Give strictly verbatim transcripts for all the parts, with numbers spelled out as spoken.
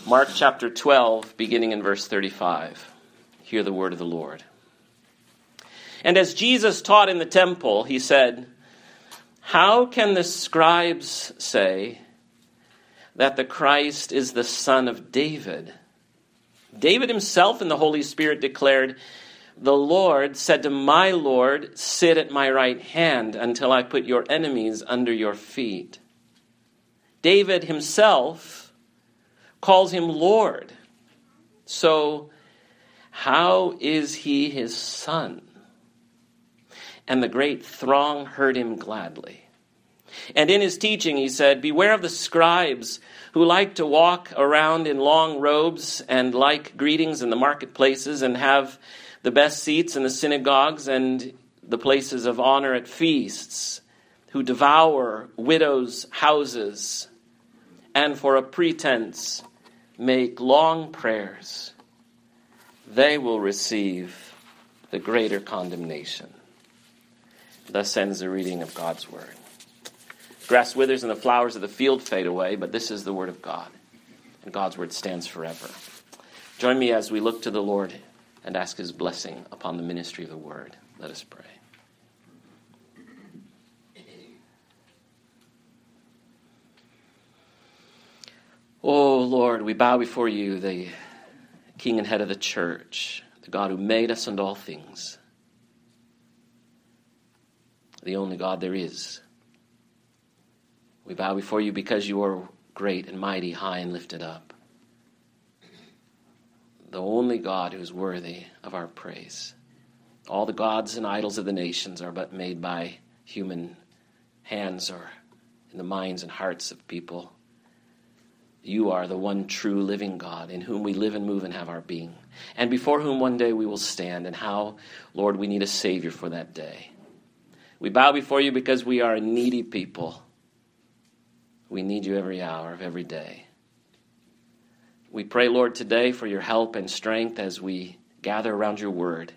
Mark chapter twelve, beginning in verse thirty-five. Hear the word of the Lord. And as Jesus taught in the temple, he said, "How can the scribes say that the Christ is the son of David? David himself in the Holy Spirit declared, 'The Lord said to my Lord, sit at my right hand until I put your enemies under your feet.' David himself calls him Lord. So how is he his son?" And the great throng heard him gladly. And in his teaching he said, "Beware of the scribes who like to walk around in long robes and like greetings in the marketplaces and have the best seats in the synagogues and the places of honor at feasts, who devour widows' houses and for a pretense make long prayers. They will receive the greater condemnation." Thus ends the reading of God's word. Grass withers and the flowers of the field fade away, but this is the word of God, and God's word stands forever. Join me as we look to the Lord and ask his blessing upon the ministry of the word. Let us pray. Oh, Lord, we bow before you, the King and head of the church, the God who made us and all things, the only God there is. We bow before you because you are great and mighty, high and lifted up, the only God who is worthy of our praise. All the gods and idols of the nations are but made by human hands or in the minds and hearts of people. You are the one true living God in whom we live and move and have our being, and before whom one day we will stand. And how, Lord, we need a Savior for that day. We bow before you because we are a needy people. We need you every hour of every day. We pray, Lord, today for your help and strength as we gather around your word.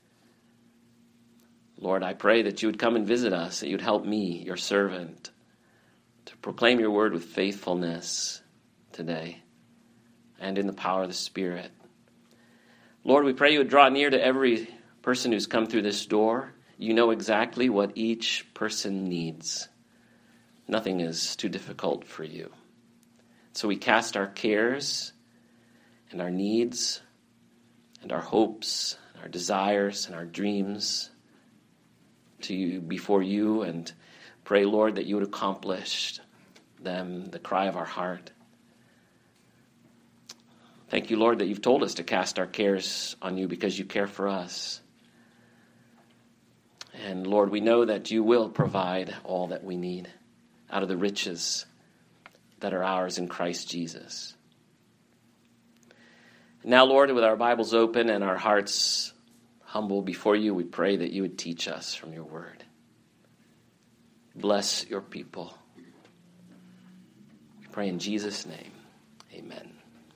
Lord, I pray that you would come and visit us, that you'd help me, your servant, to proclaim your word with faithfulness today and in the power of the Spirit. Lord, we pray you would draw near to every person who's come through this door. You know exactly what each person needs. Nothing is too difficult for you. So we cast our cares and our needs and our hopes, and our desires and our dreams to you, before you, and pray, Lord, that you would accomplish them, the cry of our heart. Thank you, Lord, that you've told us to cast our cares on you because you care for us. And Lord, we know that you will provide all that we need out of the riches that are ours in Christ Jesus. Now, Lord, with our Bibles open and our hearts humble before you, we pray that you would teach us from your word. Bless your people. We pray in Jesus' name. Amen.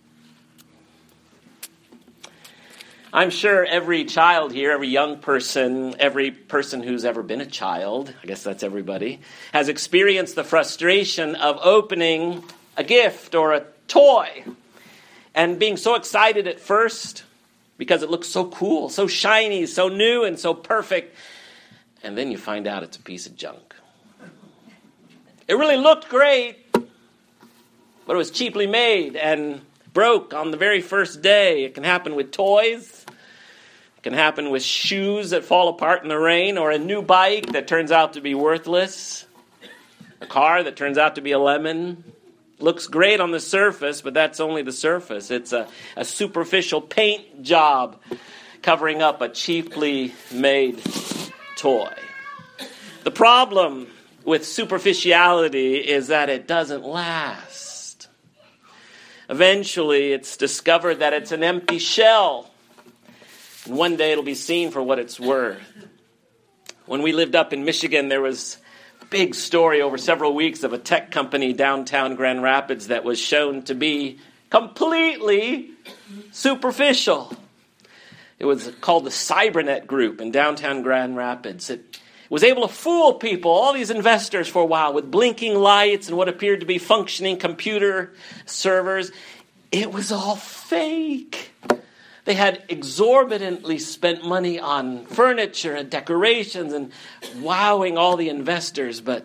I'm sure every child here, every young person, every person who's ever been a child, I guess that's everybody, has experienced the frustration of opening a gift or a toy and being so excited at first because it looks so cool, so shiny, so new, and so perfect. And then you find out it's a piece of junk. It really looked great, but it was cheaply made and broke on the very first day. It can happen with toys. It can happen with shoes that fall apart in the rain, or a new bike that turns out to be worthless. A car that turns out to be a lemon. Looks great on the surface, but that's only the surface. It's a, a superficial paint job covering up a cheaply made toy. The problem with superficiality is that it doesn't last. Eventually, it's discovered that it's an empty shell. And one day it'll be seen for what it's worth. When we lived up in Michigan, there was a big story over several weeks of a tech company downtown Grand Rapids that was shown to be completely superficial. It was called the Cybernet Group in downtown Grand Rapids. It was able to fool people, all these investors, for a while with blinking lights and what appeared to be functioning computer servers. it was all fake. They had exorbitantly spent money on furniture and decorations and wowing all the investors, but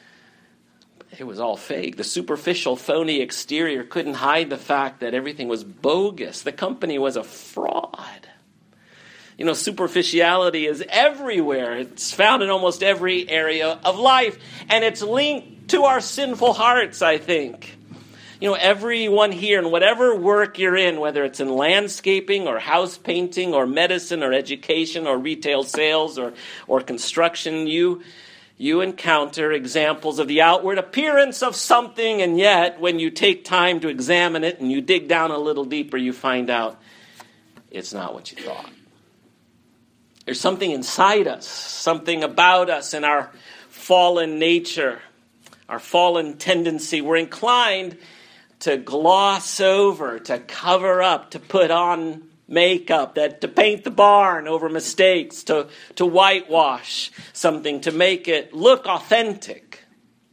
it was all fake. The superficial, phony exterior couldn't hide the fact that everything was bogus. The company was a fraud. You know, superficiality is everywhere. It's found in almost every area of life, and it's linked to our sinful hearts, I think. You know, everyone here, in whatever work you're in, whether it's in landscaping or house painting or medicine or education or retail sales or, or construction, you, you encounter examples of the outward appearance of something, and yet when you take time to examine it and you dig down a little deeper, you find out it's not what you thought. There's something inside us, something about us in our fallen nature, our fallen tendency. We're inclined to gloss over, to cover up, to put on makeup, that to paint the barn over mistakes, to, to whitewash something, to make it look authentic,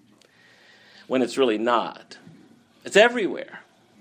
when it's really not. It's everywhere.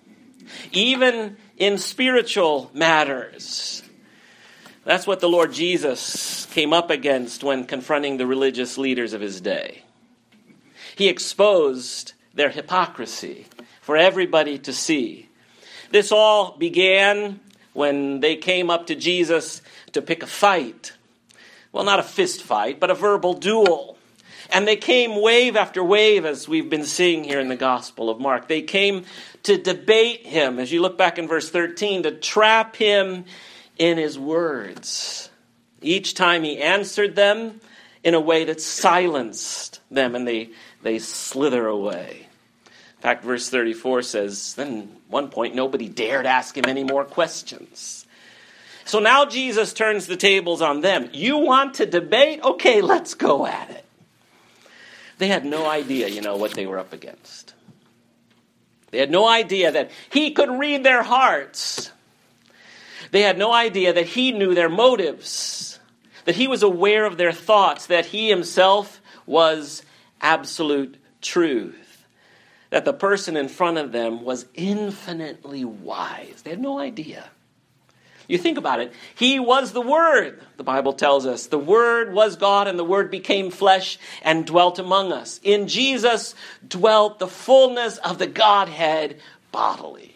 Even in spiritual matters. That's what the Lord Jesus came up against when confronting the religious leaders of his day. He exposed their hypocrisy for everybody to see. This all began when they came up to Jesus to pick a fight. Well, not a fist fight, but a verbal duel. And they came wave after wave, as we've been seeing here in the Gospel of Mark. They came to debate him, as you look back in verse thirteen, to trap him in his words. Each time he answered them in a way that silenced them, and they, they slither away. In fact, verse thirty-four says, then at one point nobody dared ask him any more questions. So now Jesus turns the tables on them. You want to debate? Okay, let's go at it. They had no idea, you know, what they were up against. They had no idea that he could read their hearts. They had no idea that he knew their motives, that he was aware of their thoughts, that he himself was absolute truth. That the person in front of them was infinitely wise. They had no idea. You think about it. He was the Word, the Bible tells us. The Word was God, and the Word became flesh and dwelt among us. In Jesus dwelt the fullness of the Godhead bodily.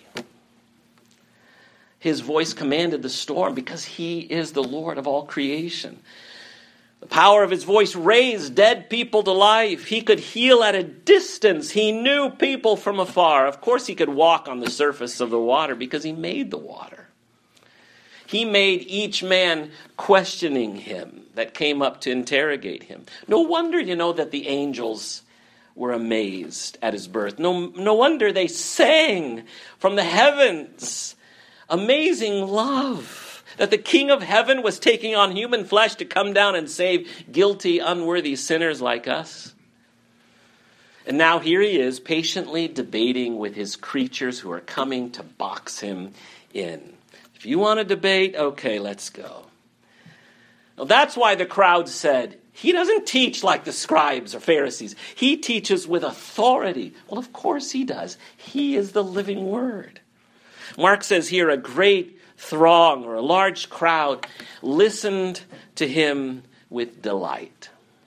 His voice commanded the storm because he is the Lord of all creation. The power of his voice raised dead people to life. He could heal at a distance. He knew people from afar. Of course, he could walk on the surface of the water because he made the water. He made each man questioning him that came up to interrogate him. No wonder, you know, that the angels were amazed at his birth. No, no wonder they sang from the heavens. Amazing love. That the King of Heaven was taking on human flesh to come down and save guilty, unworthy sinners like us. And now here he is, patiently debating with his creatures who are coming to box him in. If you want to debate, okay, let's go. Now that's why the crowd said, he doesn't teach like the scribes or Pharisees. He teaches with authority. Well, of course he does. He is the living word. Mark says here, a great throng or a large crowd listened to him with delight.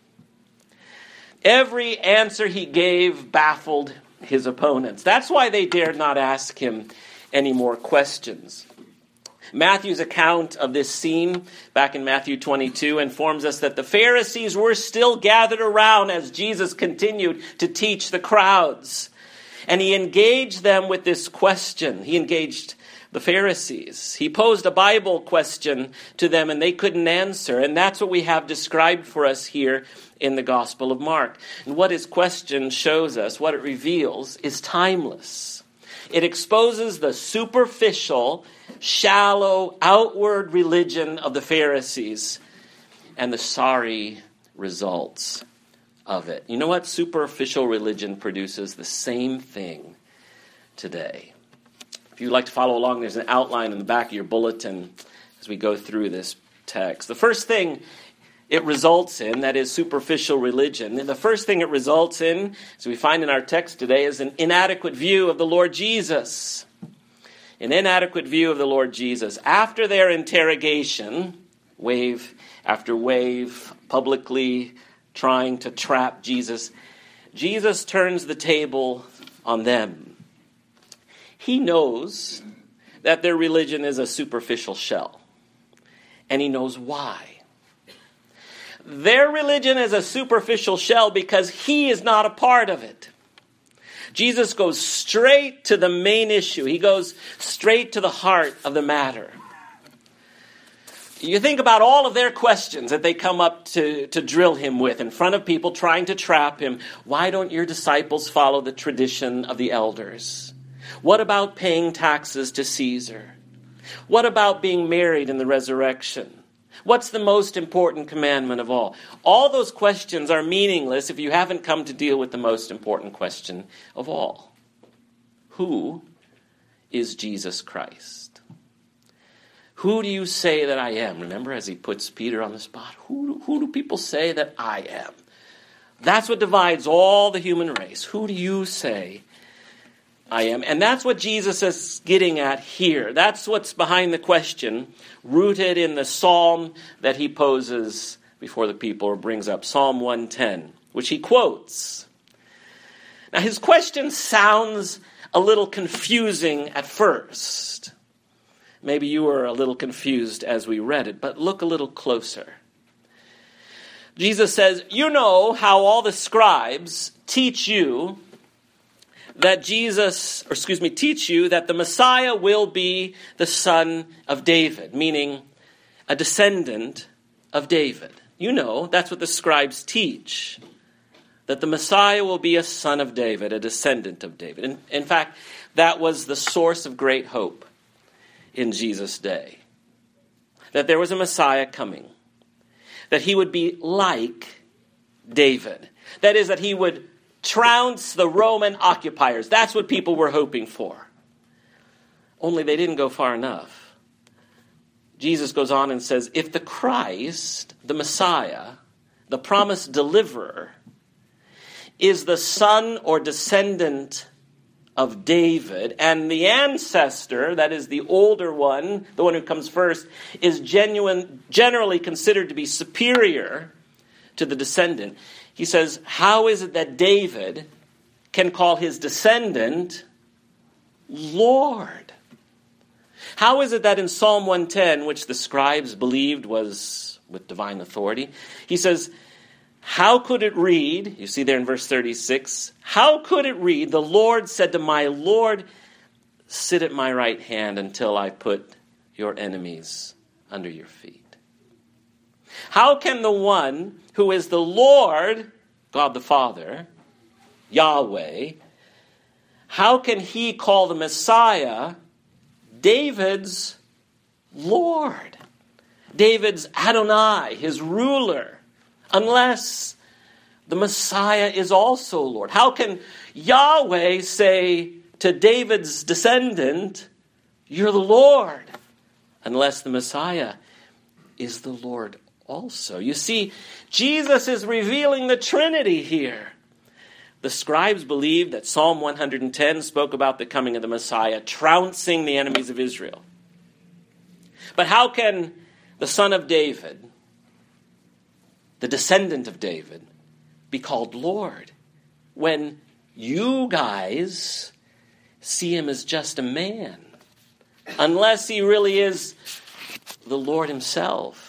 Every answer he gave baffled his opponents. That's why they dared not ask him any more questions. Matthew's account of this scene back in Matthew twenty-two informs us that the Pharisees were still gathered around as Jesus continued to teach the crowds. And he engaged them with this question. He engaged the Pharisees. He posed a Bible question to them and they couldn't answer. And that's what we have described for us here in the Gospel of Mark. And what his question shows us, what it reveals, is timeless. It exposes the superficial, shallow, outward religion of the Pharisees and the sorry results of it. You know what? Superficial religion produces the same thing today. If you'd like to follow along, there's an outline in the back of your bulletin as we go through this text. The first thing it results in, that is superficial religion, and the first thing it results in, as we find in our text today, is an inadequate view of the Lord Jesus. an inadequate view of the Lord Jesus. After their interrogation, wave after wave, publicly trying to trap Jesus, Jesus turns the table on them. He knows that their religion is a superficial shell, and he knows why. Their religion is a superficial shell because he is not a part of it. Jesus goes straight to the main issue. He goes straight to the heart of the matter. You think about all of their questions that they come up to, to drill him with in front of people trying to trap him. Why don't your disciples follow the tradition of the elders? What about paying taxes to Caesar? What about being married in the resurrection? What's the most important commandment of all? All those questions are meaningless if you haven't come to deal with the most important question of all. Who is Jesus Christ? Who do you say that I am? Remember, as he puts Peter on the spot, who, who do people say that I am? That's what divides all the human race. Who do you say I am? And that's what Jesus is getting at here. That's what's behind the question, rooted in the psalm that he poses before the people, or brings up, Psalm one ten, which he quotes. Now, his question sounds a little confusing at first. Maybe you were a little confused as we read it, but look a little closer. Jesus says, you know how all the scribes teach you that Jesus, or excuse me, teach you that the Messiah will be the son of David, meaning a descendant of David. You know, that's what the scribes teach, that the Messiah will be a son of David, a descendant of David. In, in fact, that was the source of great hope in Jesus' day, that there was a Messiah coming, that he would be like David. That is, that he would trounce the Roman occupiers. That's what people were hoping for. Only they didn't go far enough. Jesus goes on and says, if the Christ, the Messiah, the promised deliverer, is the son or descendant of David, and the ancestor, that is the older one, the one who comes first, is genuine, generally considered to be superior to the descendant, he says, how is it that David can call his descendant Lord? How is it that in Psalm one ten, which the scribes believed was with divine authority, he says, how could it read, you see there in verse thirty-six, how could it read, the Lord said to my Lord, sit at my right hand until I put your enemies under your feet? How can the one who is the Lord, God the Father, Yahweh, how can he call the Messiah David's Lord? David's Adonai, his ruler, unless the Messiah is also Lord. How can Yahweh say to David's descendant, you're the Lord, unless the Messiah is the Lord also? You see, Jesus is revealing the Trinity here. The scribes believed that Psalm one ten spoke about the coming of the Messiah, trouncing the enemies of Israel. But how can the son of David, the descendant of David, be called Lord when you guys see him as just a man, unless he really is the Lord himself?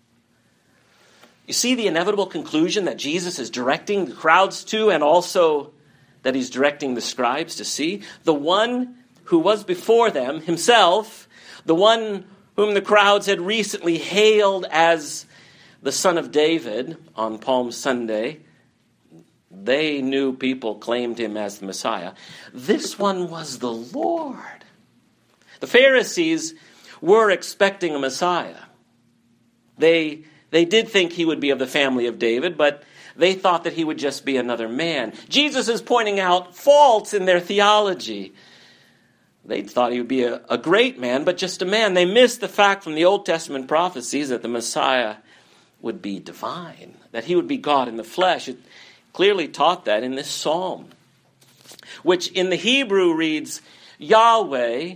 You see the inevitable conclusion that Jesus is directing the crowds to, and also that he's directing the scribes to see? The one who was before them himself, the one whom the crowds had recently hailed as the son of David on Palm Sunday, they knew people claimed him as the Messiah. This one was the Lord. The Pharisees were expecting a Messiah. They They did think he would be of the family of David, but they thought that he would just be another man. Jesus is pointing out faults in their theology. They thought he would be a, a great man, but just a man. They missed the fact from the Old Testament prophecies that the Messiah would be divine, that he would be God in the flesh. It clearly taught that in this psalm, which in the Hebrew reads, Yahweh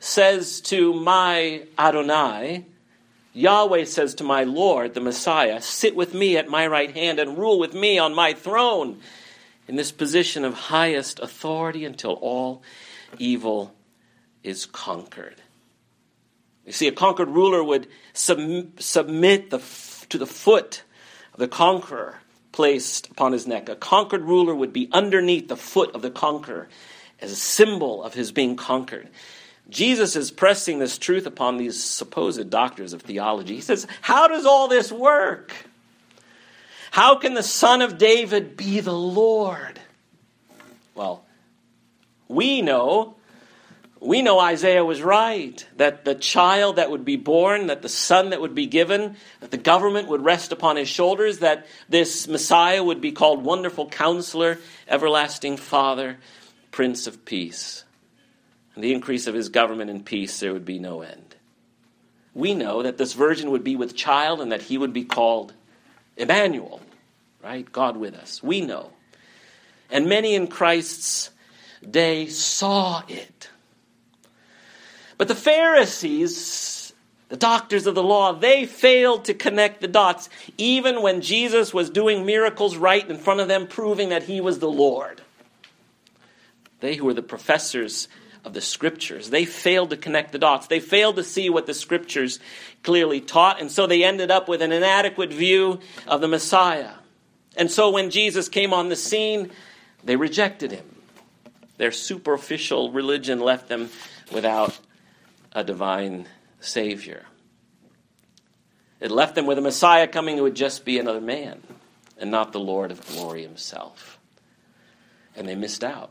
says to my Adonai, Yahweh says to my Lord, the Messiah, sit with me at my right hand and rule with me on my throne in this position of highest authority until all evil is conquered. You see, a conquered ruler would sub- submit the f- to the foot of the conqueror placed upon his neck. A conquered ruler would be underneath the foot of the conqueror as a symbol of his being conquered. Jesus is pressing this truth upon these supposed doctors of theology. He says, how does all this work? How can the Son of David be the Lord? Well, we know, we know Isaiah was right, that the child that would be born, that the son that would be given, that the government would rest upon his shoulders, that this Messiah would be called Wonderful Counselor, Everlasting Father, Prince of Peace. And the increase of his government and peace, there would be no end. We know that this virgin would be with child and that he would be called Emmanuel, right? God with us. We know. And many in Christ's day saw it. But the Pharisees, the doctors of the law, they failed to connect the dots, even when Jesus was doing miracles right in front of them, proving that he was the Lord. They who were the professors of the Scriptures, they failed to connect the dots. They failed to see what the Scriptures clearly taught, and so they ended up with an inadequate view of the Messiah. And so when Jesus came on the scene, they rejected him. Their superficial religion left them without a divine Savior. It left them with a Messiah coming who would just be another man and not the Lord of glory himself. And they missed out.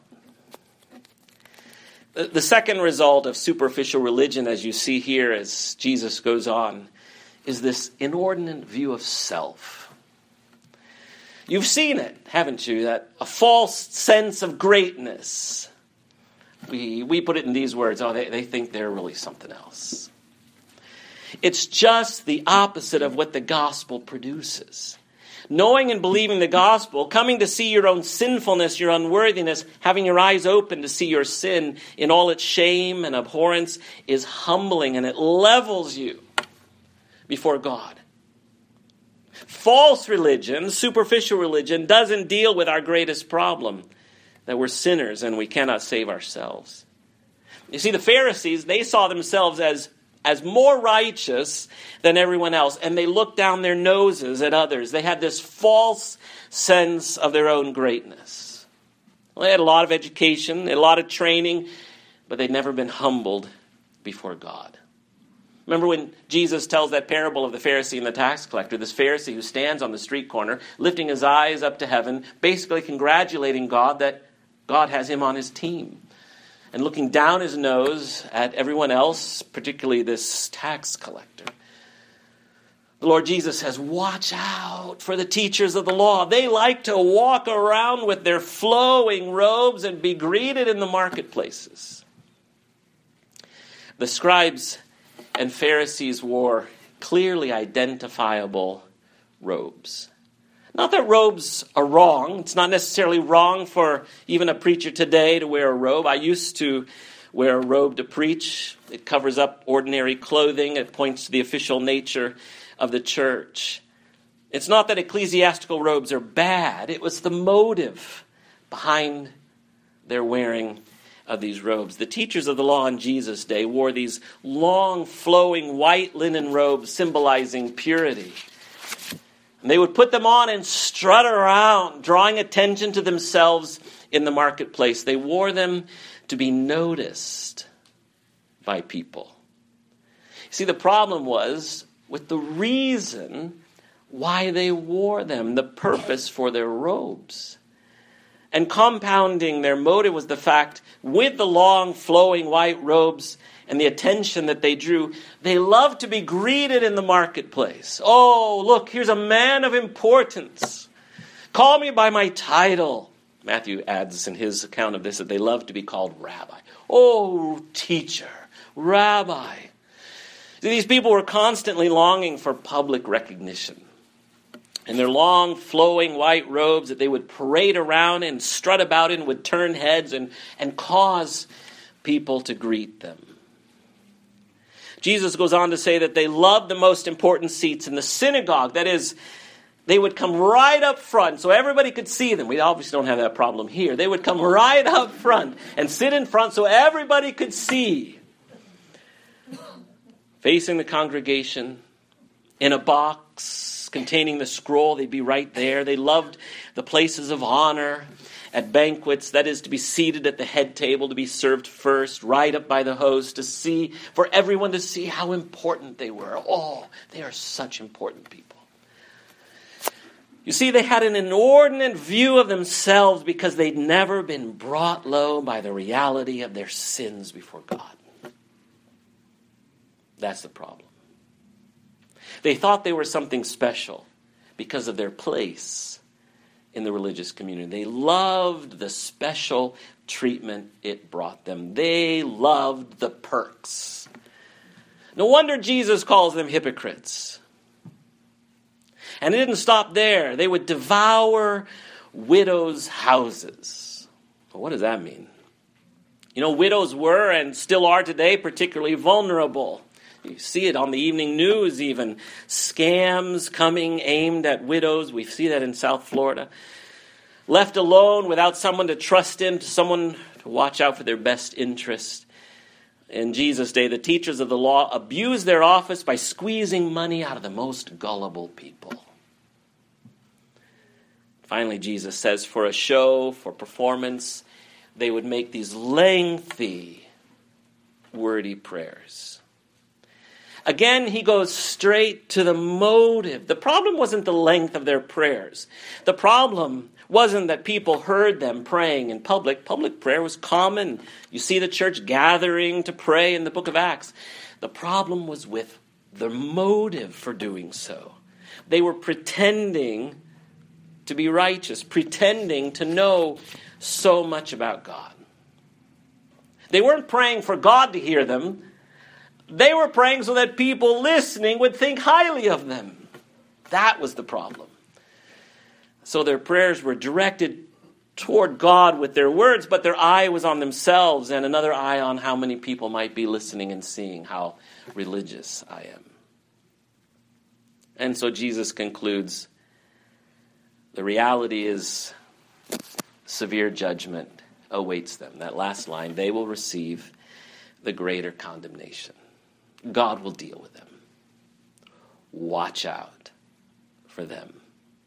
The second result of superficial religion, as you see here as Jesus goes on, is this inordinate view of self. You've seen it, haven't you? That a false sense of greatness. We we put it in these words, oh, they, they think they're really something else. It's just the opposite of what the gospel produces. Knowing and believing the gospel, coming to see your own sinfulness, your unworthiness, having your eyes open to see your sin in all its shame and abhorrence is humbling, and it levels you before God. False religion, superficial religion, doesn't deal with our greatest problem, that we're sinners and we cannot save ourselves. You see, the Pharisees, they saw themselves as as more righteous than everyone else, and they looked down their noses at others. They had this false sense of their own greatness. Well, they had a lot of education, a lot of training, but they'd never been humbled before God. Remember when Jesus tells that parable of the Pharisee and the tax collector, this Pharisee who stands on the street corner, lifting his eyes up to heaven, basically congratulating God that God has him on his team. And looking down his nose at everyone else, particularly this tax collector. The Lord Jesus says, watch out for the teachers of the law. They like to walk around with their flowing robes and be greeted in the marketplaces. The scribes and Pharisees wore clearly identifiable robes. Not that robes are wrong. It's not necessarily wrong for even a preacher today to wear a robe. I used to wear a robe to preach. It covers up ordinary clothing. It points to the official nature of the church. It's not that ecclesiastical robes are bad. It was the motive behind their wearing of these robes. The teachers of the law in Jesus' day wore these long, flowing white linen robes symbolizing purity. And they would put them on and strut around, drawing attention to themselves in the marketplace. They wore them to be noticed by people. See, the problem was with the reason why they wore them, the purpose for their robes. And compounding their motive was the fact, with the long, flowing white robes and the attention that they drew, they loved to be greeted in the marketplace. Oh, look, here's a man of importance. Call me by my title. Matthew adds in his account of this that they loved to be called rabbi. Oh, teacher, rabbi. See, these people were constantly longing for public recognition. And their long, flowing white robes that they would parade around and strut about in would turn heads and, and cause people to greet them. Jesus goes on to say that they loved the most important seats in the synagogue. That is, they would come right up front so everybody could see them. We obviously don't have that problem here. They would come right up front and sit in front so everybody could see. Facing the congregation, in a box containing the scroll, they'd be right there. They loved the places of honor at banquets, that is, to be seated at the head table, to be served first, right up by the host, to see, for everyone to see how important they were. Oh, they are such important people. You see, they had an inordinate view of themselves because they'd never been brought low by the reality of their sins before God. That's the problem. They thought they were something special because of their place in the religious community. They loved the special treatment it brought them. They loved the perks. No wonder Jesus calls them hypocrites. And it didn't stop there. They would devour widows' houses. Well, what does that mean? You know, widows were and still are today particularly vulnerable. You see it on the evening news even. Scams coming aimed at widows. We see that in South Florida. Left alone without someone to trust in, someone to watch out for their best interest. In Jesus' day, the teachers of the law abused their office by squeezing money out of the most gullible people. Finally, Jesus says, for a show, for performance, they would make these lengthy, wordy prayers. Again, he goes straight to the motive. The problem wasn't the length of their prayers. The problem wasn't that people heard them praying in public. Public prayer was common. You see the church gathering to pray in the book of Acts. The problem was with the motive for doing so. They were pretending to be righteous, pretending to know so much about God. They weren't praying for God to hear them. They were praying so that people listening would think highly of them. That was the problem. So their prayers were directed toward God with their words, but their eye was on themselves and another eye on how many people might be listening and seeing how religious I am. And so Jesus concludes, the reality is severe judgment awaits them. That last line, they will receive the greater condemnation. God will deal with them. Watch out for them.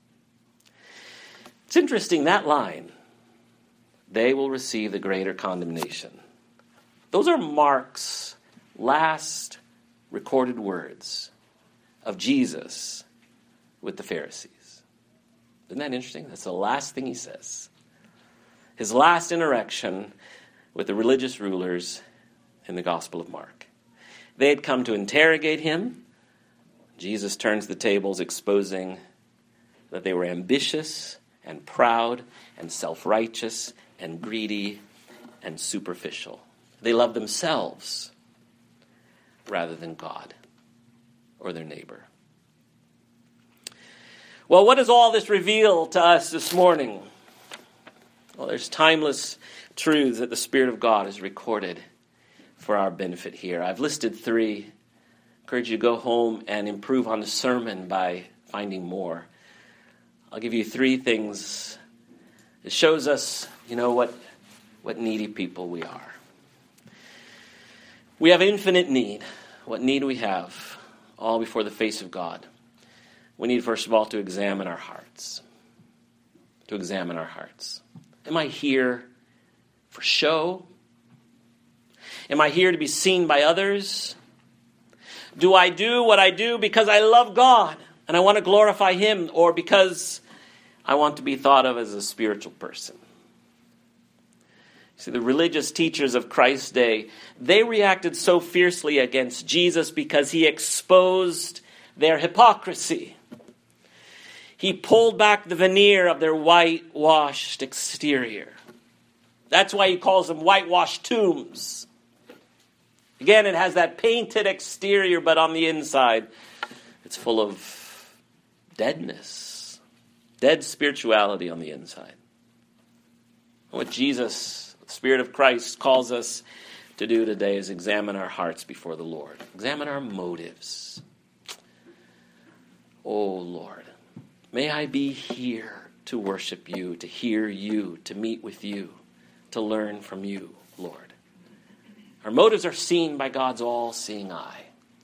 It's interesting, that line, they will receive the greater condemnation. Those are Mark's last recorded words of Jesus with the Pharisees. Isn't that interesting? That's the last thing he says. His last interaction with the religious rulers in the Gospel of Mark. They had come to interrogate him. Jesus turns the tables, exposing that they were ambitious and proud and self-righteous and greedy and superficial. They loved themselves rather than God or their neighbor. Well, what does all this reveal to us this morning? Well, there's timeless truths that the Spirit of God has recorded for our benefit here. I've listed three. I encourage you to go home and improve on the sermon by finding more. I'll give you three things. It shows us, you know, what, what needy people we are. We have infinite need. What need we have? All before the face of God. We need, first of all, to examine our hearts. To examine our hearts. Am I here for show? Am I here to be seen by others? Do I do what I do because I love God and I want to glorify Him, or because I want to be thought of as a spiritual person? See, the religious teachers of Christ's day, they reacted so fiercely against Jesus because He exposed their hypocrisy. He pulled back the veneer of their whitewashed exterior. That's why He calls them whitewashed tombs. Again, it has that painted exterior, but on the inside, it's full of deadness. Dead spirituality on the inside. What Jesus, the Spirit of Christ, calls us to do today is examine our hearts before the Lord. Examine our motives. Oh, Lord, may I be here to worship you, to hear you, to meet with you, to learn from you, Lord. Our motives are seen by God's all-seeing eye.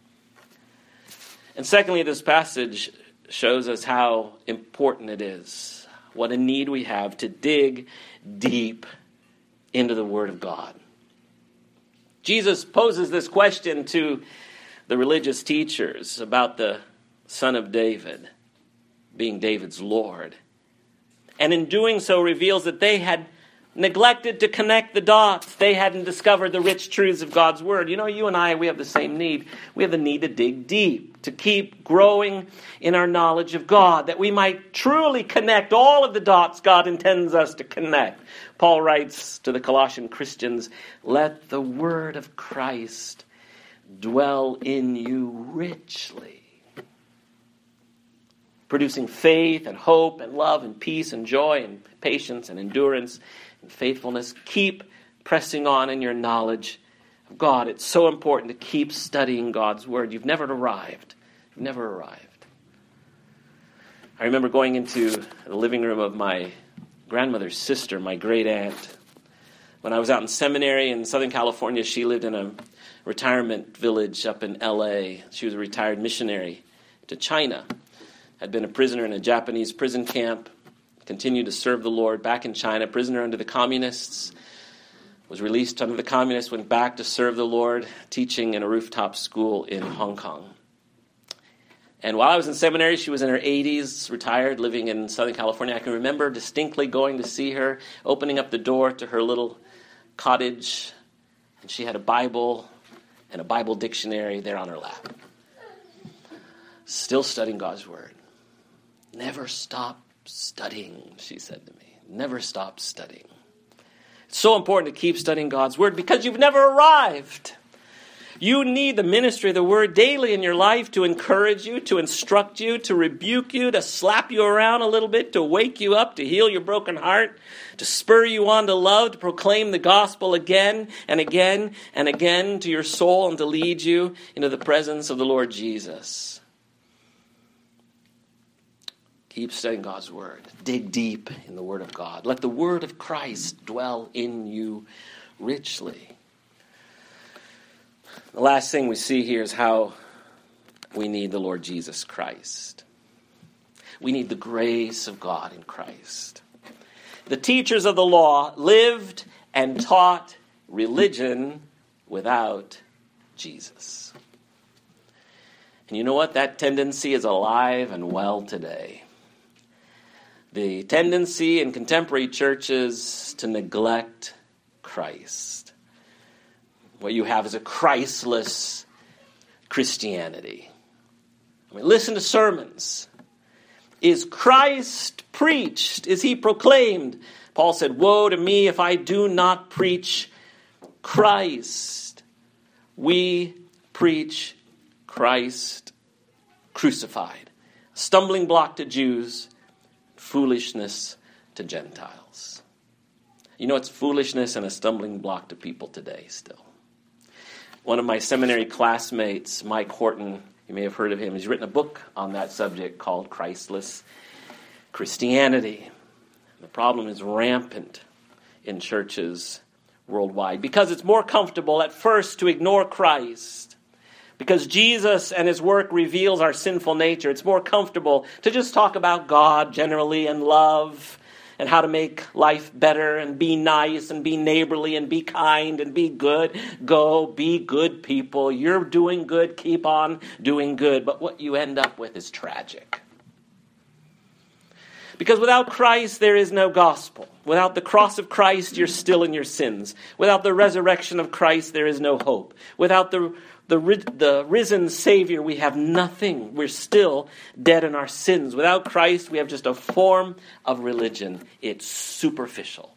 And secondly, this passage shows us how important it is, what a need we have to dig deep into the Word of God. Jesus poses this question to the religious teachers about the Son of David being David's Lord. And in doing so reveals that they had neglected to connect the dots. They hadn't discovered the rich truths of God's Word. You know, you and I, we have the same need. We have the need to dig deep, to keep growing in our knowledge of God, that we might truly connect all of the dots God intends us to connect. Paul writes to the Colossian Christians, "Let the word of Christ dwell in you richly, producing faith and hope and love and peace and joy and patience and endurance and faithfulness." Keep pressing on in your knowledge of God. It's so important to keep studying God's Word. You've never arrived. You've never arrived. I remember going into the living room of my grandmother's sister, my great aunt. When I was out in seminary in Southern California, she lived in a retirement village up in L A. She was a retired missionary to China. Had been a prisoner in a Japanese prison camp, continued to serve the Lord back in China, prisoner under the communists, was released under the communists, went back to serve the Lord, teaching in a rooftop school in Hong Kong. And while I was in seminary, she was in her eighties, retired, living in Southern California. I can remember distinctly going to see her, opening up the door to her little cottage, and she had a Bible and a Bible dictionary there on her lap. Still studying God's Word. "Never stop studying," she said to me. "Never stop studying." It's so important to keep studying God's Word because you've never arrived. You need the ministry of the Word daily in your life to encourage you, to instruct you, to rebuke you, to slap you around a little bit, to wake you up, to heal your broken heart, to spur you on to love, to proclaim the gospel again and again and again to your soul, and to lead you into the presence of the Lord Jesus. Keep studying God's Word. Dig deep in the Word of God. Let the Word of Christ dwell in you richly. The last thing we see here is how we need the Lord Jesus Christ. We need the grace of God in Christ. The teachers of the law lived and taught religion without Jesus. And you know what? That tendency is alive and well today. The tendency in contemporary churches to neglect Christ. What you have is a Christless Christianity. I mean, listen to sermons. Is Christ preached? Is he proclaimed? Paul said, "Woe to me if I do not preach Christ." We preach Christ crucified. A stumbling block to Jews, foolishness to Gentiles. You know, it's foolishness and a stumbling block to people today still. One of my seminary classmates, Mike Horton, you may have heard of him, he's written a book on that subject called Christless Christianity. The problem is rampant in churches worldwide because it's more comfortable at first to ignore Christ. Because Jesus and his work reveals our sinful nature, it's more comfortable to just talk about God generally and love and how to make life better and be nice and be neighborly and be kind and be good. Go, be good people. You're doing good. Keep on doing good. But what you end up with is tragic. Because without Christ, there is no gospel. Without the cross of Christ, you're still in your sins. Without the resurrection of Christ, there is no hope. Without the The, the risen Savior, we have nothing. We're still dead in our sins. Without Christ, we have just a form of religion. It's superficial.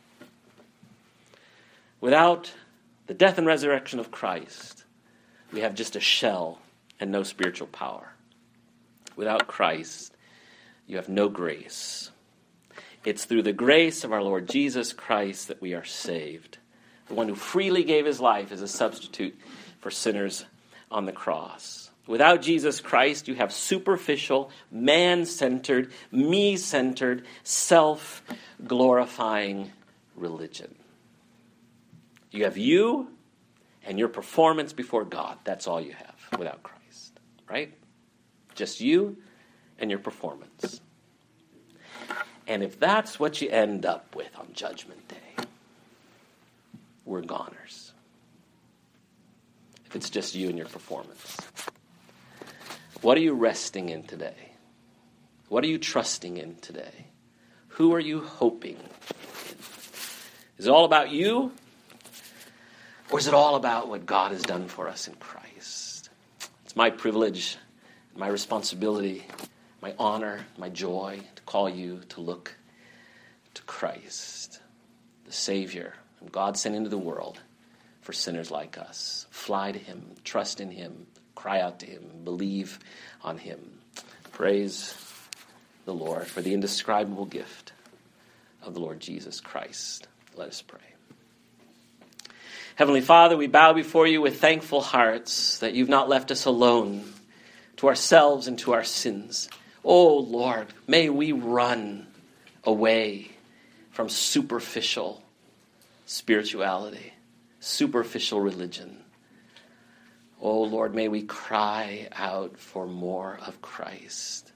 Without the death and resurrection of Christ, we have just a shell and no spiritual power. Without Christ, you have no grace. It's through the grace of our Lord Jesus Christ that we are saved. the one who freely gave his life as a substitute for sinners on the cross. Without Jesus Christ, you have superficial, man-centered, me-centered, self-glorifying religion. You have you and your performance before God. That's all you have without Christ, right? Just you and your performance. And if that's what you end up with on Judgment Day, we're goners. If it's just you and your performance. What are you resting in today? What are you trusting in today? Who are you hoping in? Is it all about you? Or is it all about what God has done for us in Christ? It's my privilege, my responsibility, my honor, my joy to call you to look to Christ, the Savior whom God sent into the world for sinners like us. Fly to him, trust in him, cry out to him, believe on him. Praise the Lord for the indescribable gift of the Lord Jesus Christ. Let us pray. Heavenly Father, we bow before you with thankful hearts that you've not left us alone to ourselves and to our sins. Oh, Lord, may we run away from superficial spirituality, superficial religion. Oh, Lord, may we cry out for more of Christ.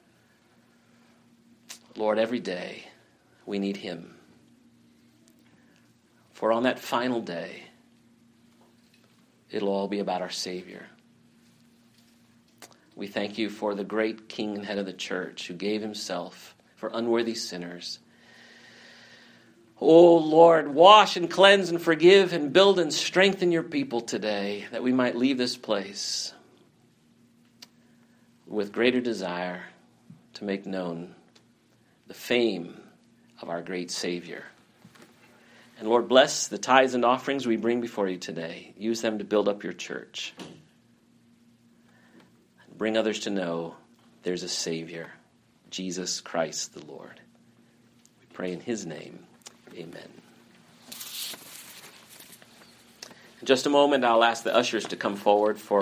Lord, every day we need him. For on that final day, it'll all be about our Savior. We thank you for the great King and head of the church who gave himself for unworthy sinners. Oh, Lord, wash and cleanse and forgive and build and strengthen your people today that we might leave this place with greater desire to make known the fame of our great Savior. And Lord, bless the tithes and offerings we bring before you today. Use them to build up your church. And bring others to know there's a Savior, Jesus Christ the Lord. We pray in his name. Amen. In just a moment, I'll ask the ushers to come forward for